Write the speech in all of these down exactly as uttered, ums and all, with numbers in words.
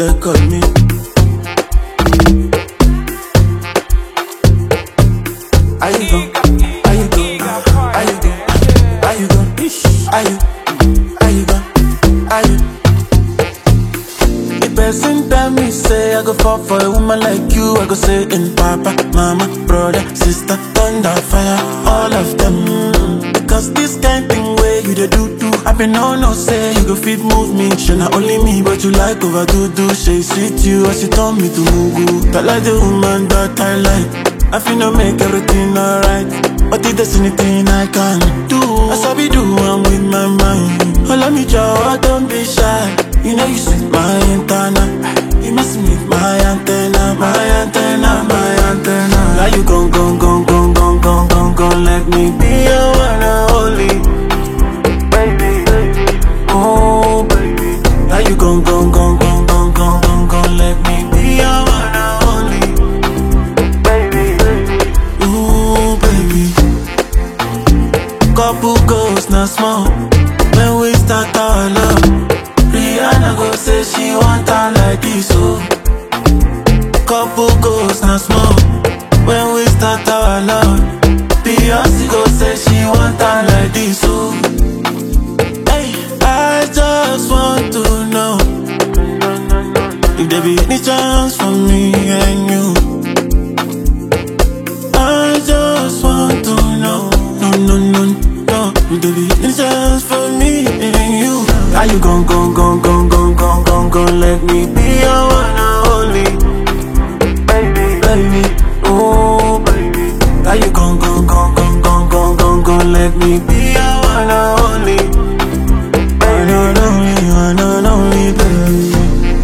look at me. How you go? How you go? How you go? How you go? How you? How you go? How you? The person tell me say I go fall for a woman like you. I go say in papa, mama, brother, sister, thunder, fire, all of them. Because this kind thing where you the do do. I been no no say you go fit move me. She not only me but you like overdo do. She sweet you as she told me to move. That like the woman that I like. I feel no make everything alright, but if there's anything I can do, I saw be do one with my mind. Oh, let me jaw, don't be shy. You know you sweet my antenna. You must meet my antenna, my antenna, my antenna. Now you gon' gon' gon' gon' gon' gon' gon' gon' let me be your one and only, baby, baby, oh baby. Now you gon' gon' gon' gon' gon' gon' gon' gon' let me be your one and only, baby, baby, ooh baby. Couple goals not small when we start our love. Rihanna go say she want her like this, oh. Couple goals not small when we start our love. Beyonce go say she want her like this, oh. Hey, I just want to know if there be any chance for me and you. I just want to know, no, no, no, no, if there be any chance for me and you. How you gon' gon' gon' gon' gon' gon' gon' gon' let me be your one and only, baby, baby, oh baby. How you gon' gon' gon' gon' gon' gon' gon' gon' let me be your one and only, baby, one and only, one and only, baby.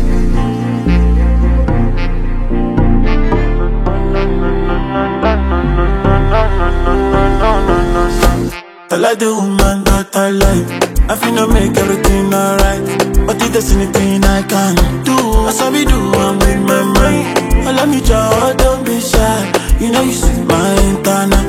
I like the woman that I like. I feel no make everything alright, but if there's anything I can do, I saw me do one with my mind. Oh, let me jaw, don't be shy. You know you sweet my antenna.